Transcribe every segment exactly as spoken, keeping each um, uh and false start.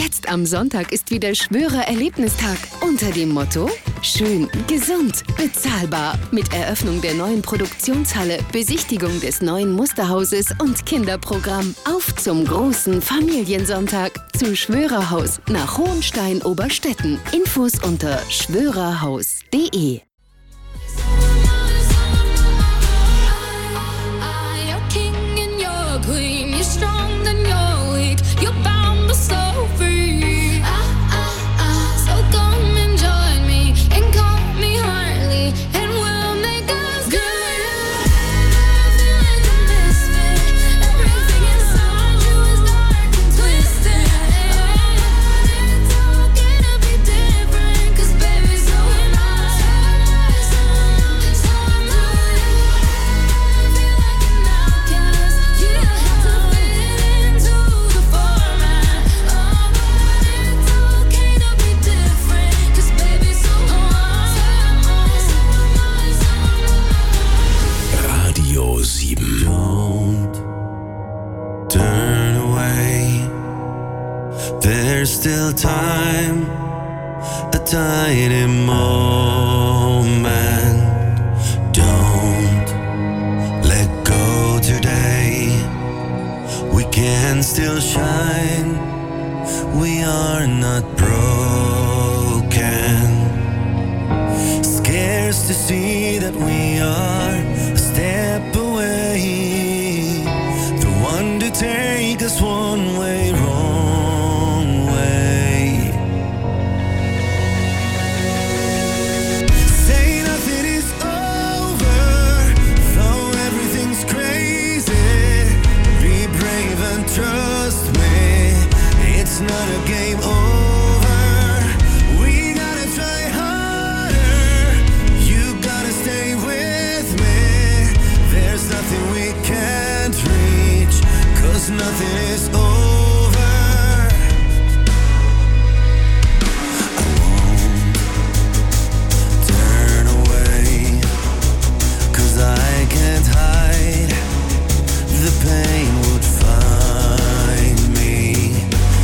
Jetzt am Sonntag ist wieder Schwörer-Erlebnistag. Unter dem Motto: schön, gesund, bezahlbar. Mit Eröffnung der neuen Produktionshalle, Besichtigung des neuen Musterhauses und Kinderprogramm. Auf zum großen Familiensonntag zu Schwörerhaus nach Hohenstein-Oberstetten. Infos unter schwörerhaus punkt de. There's still time, a tiny moment. Don't let go today. We can still shine. We are not broken. Scares to see that we are a step away. The one to take us one way wrong. Not a game over. We gotta try harder. You gotta stay with me. There's nothing we can't reach, 'cause nothing is over. I won't turn away, 'cause I can't hide. The pain would find me.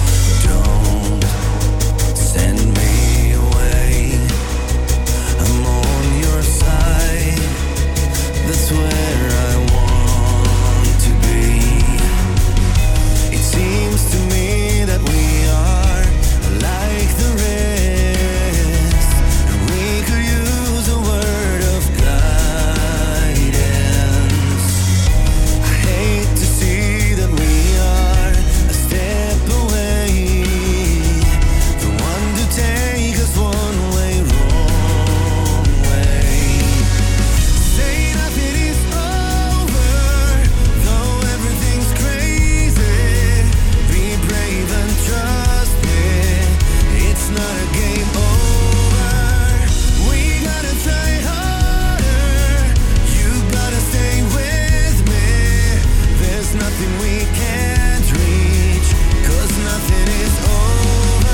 Send me away. I'm on your side. That's where I want to be. It seems to me that we are like the rest, and we could use a word of guidance. I hate to see that we are a step away. Take us one way, wrong way. Say nothing is over, though everything's crazy. Be brave and trust me, it's not a game over. We gotta try harder, you gotta stay with me. There's nothing we can't reach, 'cause nothing is over.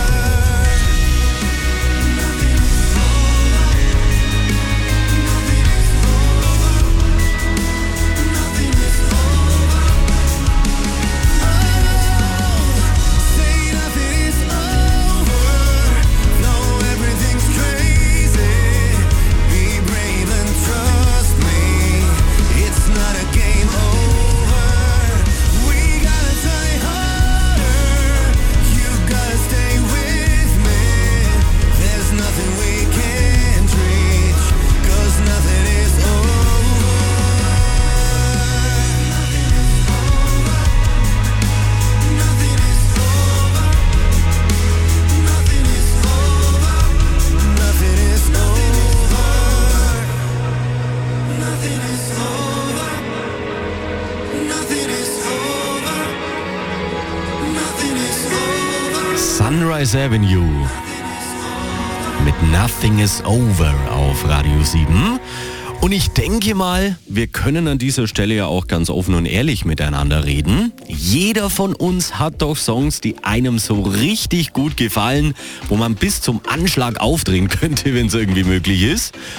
Sunrise Avenue mit Nothing is Over auf Radio sieben. Und ich denke mal, wir können an dieser Stelle ja auch ganz offen und ehrlich miteinander reden. Jeder von uns hat doch Songs, die einem so richtig gut gefallen, wo man bis zum Anschlag aufdrehen könnte, wenn es irgendwie möglich ist.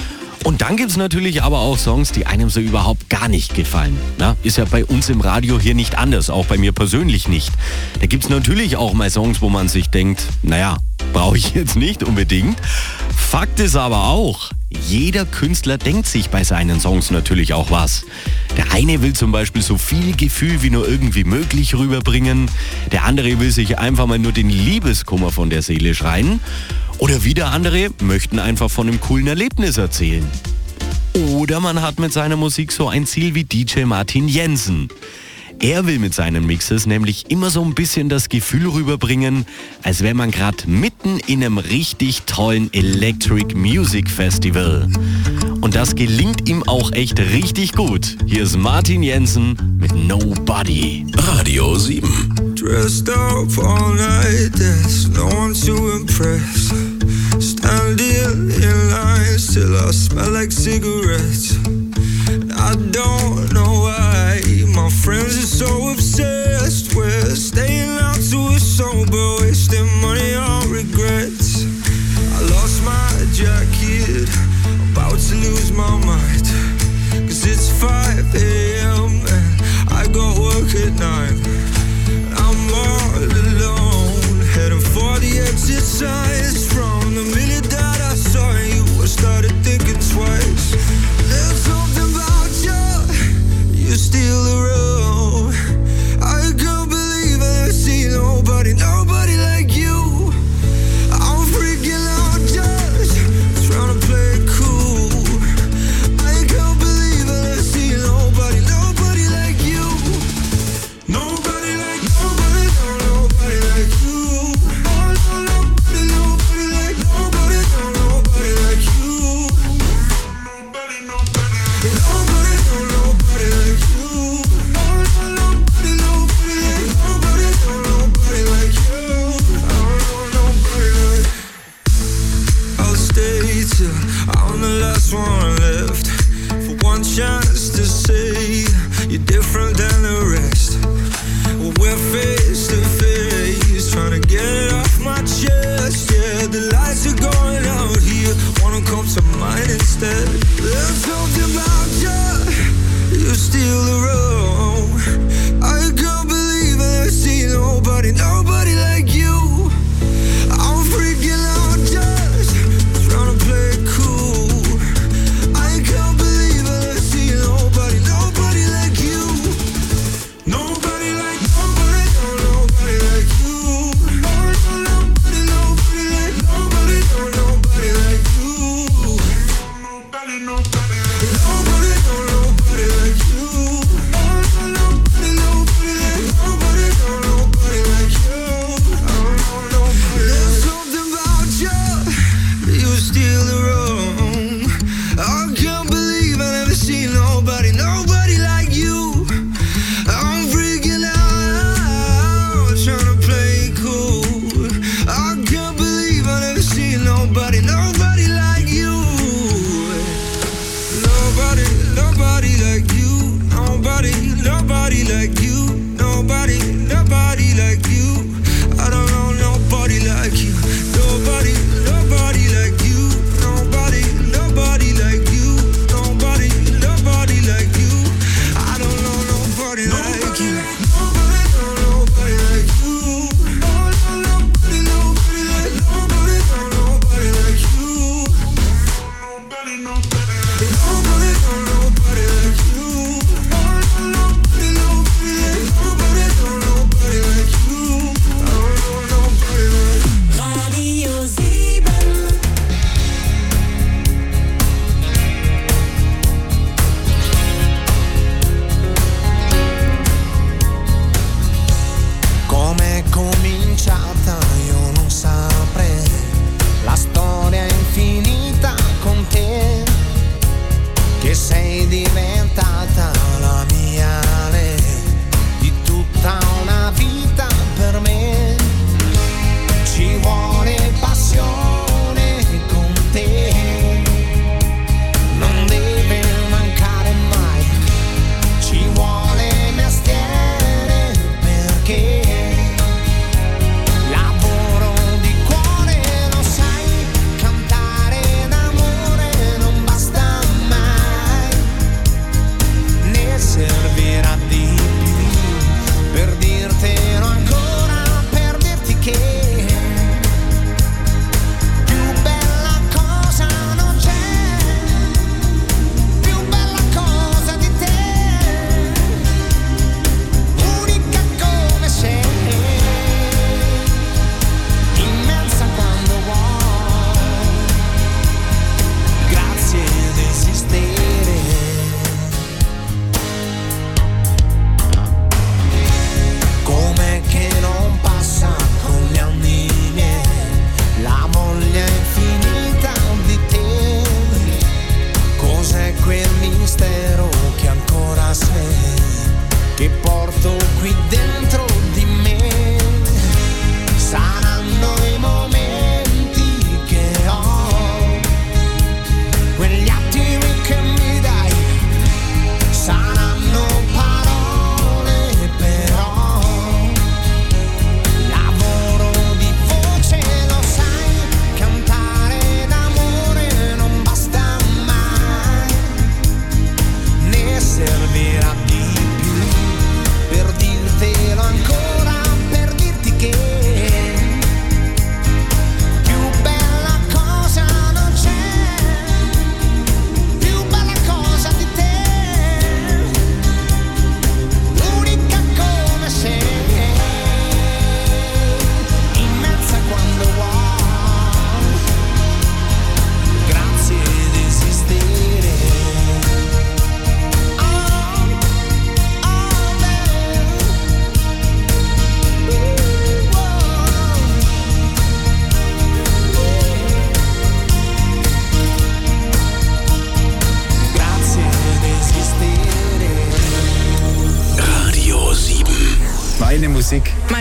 Und dann gibt's natürlich aber auch Songs, die einem so überhaupt gar nicht gefallen. Na, ist ja bei uns im Radio hier nicht anders, auch bei mir persönlich nicht. Da gibt's natürlich auch mal Songs, wo man sich denkt, naja, brauche ich jetzt nicht unbedingt. Fakt ist aber auch, jeder Künstler denkt sich bei seinen Songs natürlich auch was. Der eine will zum Beispiel so viel Gefühl wie nur irgendwie möglich rüberbringen. Der andere will sich einfach mal nur den Liebeskummer von der Seele schreien. Oder wieder andere möchten einfach von einem coolen Erlebnis erzählen. Oder man hat mit seiner Musik so ein Ziel wie D J Martin Jensen. Er will mit seinen Mixes nämlich immer so ein bisschen das Gefühl rüberbringen, als wäre man gerade mitten in einem richtig tollen Electric Music Festival. Und das gelingt ihm auch echt richtig gut. Hier ist Martin Jensen mit Nobody. Radio sieben. Dressed up all night, there's no one to impress. Standing in lines till I smell like cigarettes. I don't know why my friends are so obsessed with staying out till we're sober, wasting money on regrets. I lost my jacket, about to lose my mind, cause it's five a.m. and I got work at nine. I'm all alone, heading for the exit signs. From the minute that I saw you, I started thinking twice. There's something about you, you steal the road. I can't believe I see nobody, nobody like you. I'm freaking out just trying to play it cool. I can't believe I see nobody, nobody like you. Nobody like, nobody, no, nobody like you. Oh, no, nobody, nobody like, nobody, no, nobody like you. Nobody, nobody, nobody, no, nobody like you. Oh, no, nobody, nobody like, nobody, no, nobody like you. Oh, no, nobody like. I'll stay till I'm the last one left, for one chance to say you're different than the rest. Well, we're face to face, trying to get it off my chest. Yeah, the lights are going out here, wanna come to mine instead. There's something about you, you steal the road. I can't believe I see nobody, nobody like you. I'm freaking out just trying to play it cool. I can't believe I see nobody, nobody like you. Nobody like, nobody, no, nobody like you. Oh, no, nobody, nobody like, nobody, no, nobody like you. Nobody, nobody, nobody, no, nobody like you.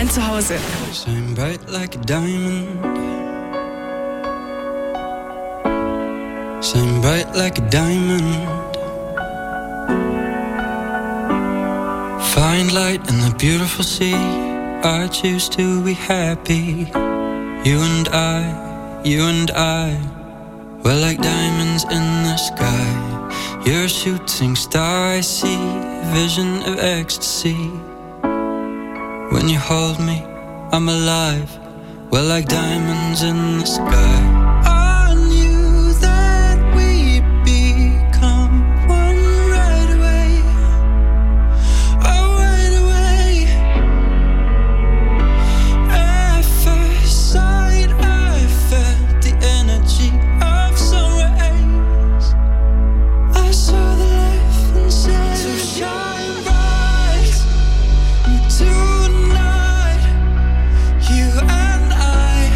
dein Zuhause. Shine bright like a diamond. Shine bright like a diamond. Find light in the beautiful sea. I choose to be happy. You and I, you and I, we're like diamonds in the sky. You're a shooting star, I see a vision of ecstasy. When you hold me, I'm alive. We're like diamonds in the sky. I knew that we'd become one right away. Oh, right away. At first sight, I felt the energy of sun rays. I saw the life inside. So shine bright tonight. You and I,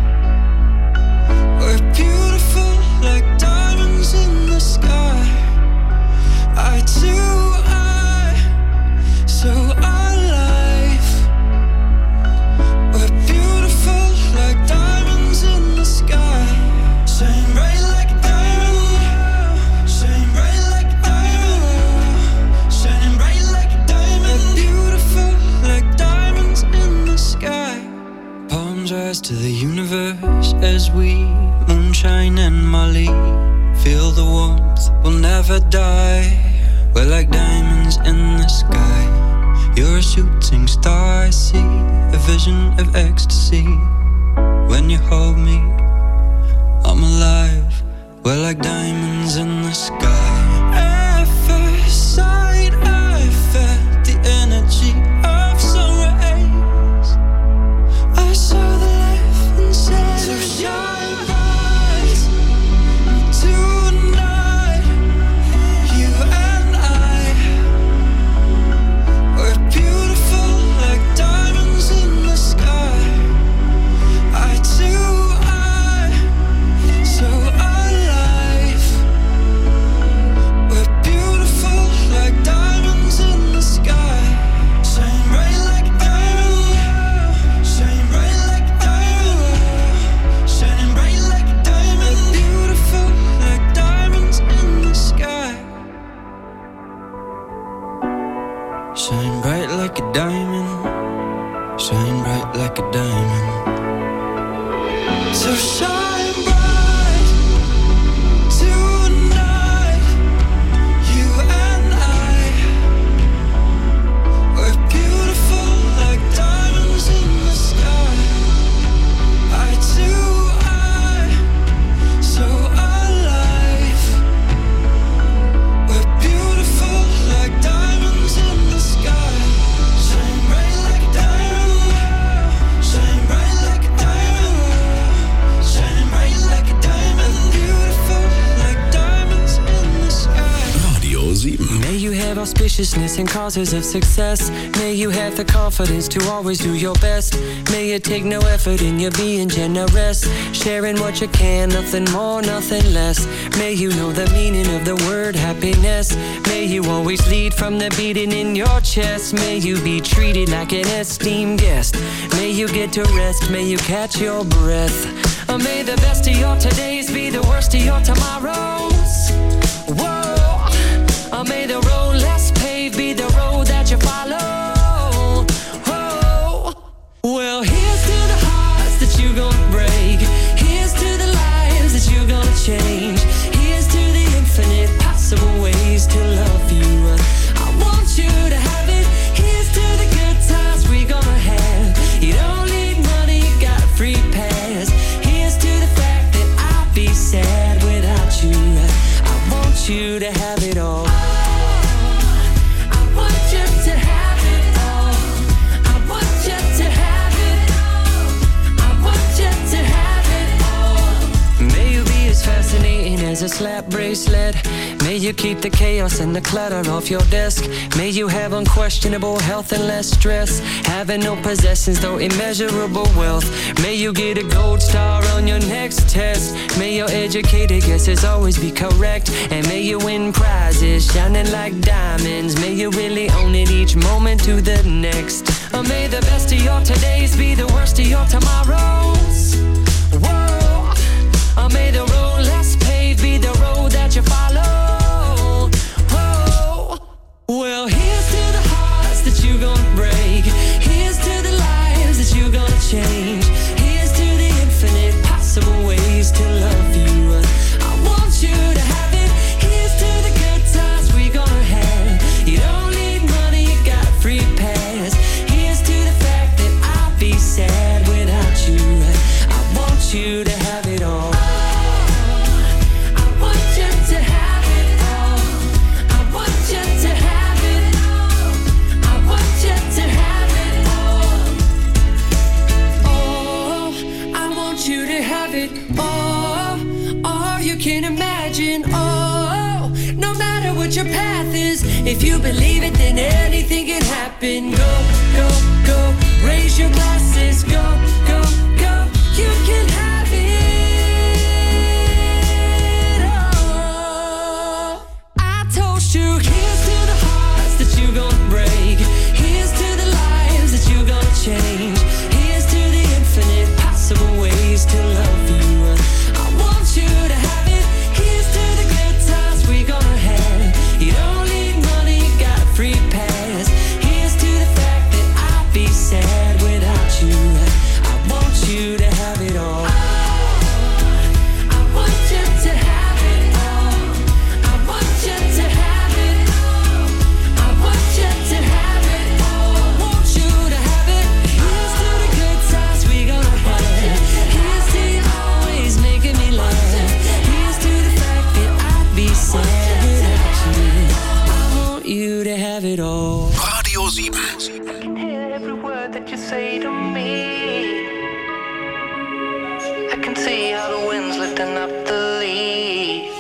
we're beautiful like diamonds in the sky. I too, I, so alive. We're beautiful like diamonds in the sky. Shine bright like a diamond. Shine bright like a diamond. Shining bright like a diamond. We're beautiful like diamonds in the sky. Palms rise to the universe as we moonshine and Molly. Feel the warmth, we'll never die. We're like diamonds in the sky. You're a shooting star, I see a vision of ecstasy. When you hold me, I'm alive. We're like diamonds in the sky. At first sight, I felt the energy of sun rays. I saw the life inside. So shine bright tonight. You and I, we're beautiful like diamonds in the sky. I too, I, so alive. We're beautiful like diamonds in the sky. Shine bright like a diamond. Shine bright like a diamond. Shining bright like a diamond. We're beautiful like diamonds in the sky. Shine bright like a diamond. Shine bright like a diamond. So shine bright tonight. You and I, we're beautiful like diamonds in the sky. I too, I, so alive. We're beautiful like diamonds in the sky. Shine bright like a diamond. Shine bright like a diamond. Shining bright like a diamond. Beautiful like diamonds in the sky. Radio sieben. May you have auspiciousness and causes of success. May you have the confidence to always do your best. May it take no effort in your being generous. Sharing what you can, nothing more, nothing less. May you know the meaning of the word happiness. May you always lead from the beating in your chest. May you be treated like an esteemed guest. May you get to rest, may you catch your breath. Or may the best of your todays be the worst of your tomorrows. Whoa. Or may the road less paved be the road that you follow. Whoa. Well, here's to the hearts that you're gonna break. Here's to the lives that you're gonna change. Here's to the infinite possible ways to love you. I want you to have it. Here's to the good times we're gonna have. You don't need money, you got a free pass. Here's to the fact that I'll be sad without you. I want you to have it all. I want you to have it all. I want you to have it all. I want you to have it all. May you be as fascinating as a slap bracelet. May you keep the chaos and the clutter off your desk. May you have unquestionable health and less stress. Having no possessions though immeasurable wealth. May you get a gold star on your next test. May your educated guesses always be correct. And may you win prizes shining like diamonds. May you really own it each moment to the next. Uh, may the best of your todays be the worst of your tomorrows. Whoa. Uh, may the road less paved be the road that you follow. Whoa. Well, here's to the hearts that you're gonna break. Here's to the lives that you're gonna change. Here's to the infinite possible ways to love you. I want you to have it. Here's to the good times we gonna have. You don't need money, you got free pass. Here's to the fact that I'll be sad without you. I want you to have it all. I want you to have it all. I want you to have it all. I want you to have it all. Oh, I want you to have it all. All you can imagine. Oh, no matter what your path is, if you believe it, then anything can happen. Go, go, go. Raise your glasses. Go, go, go. You can have it all. I toast you. Here's to the hearts that you're gonna break. Here's to the lives that you're gonna change. Here's to the infinite possible ways to love you. I want you to have it. Here's to the good times we gonna have. You don't need money, you got free pass. Here's to the fact that I'll be sad without you. I want you to have it all. I want you to have it all. I want you to have it all. I want you to have it all. I want you to have it. Here's to the good times we gonna have. Here's to you always making me laugh. Here's to the fact that I'd be sad without you. I want you to have it all. Radio sieben. I can hear every word that you say to me. I can see how the wind's lifting up the leaves.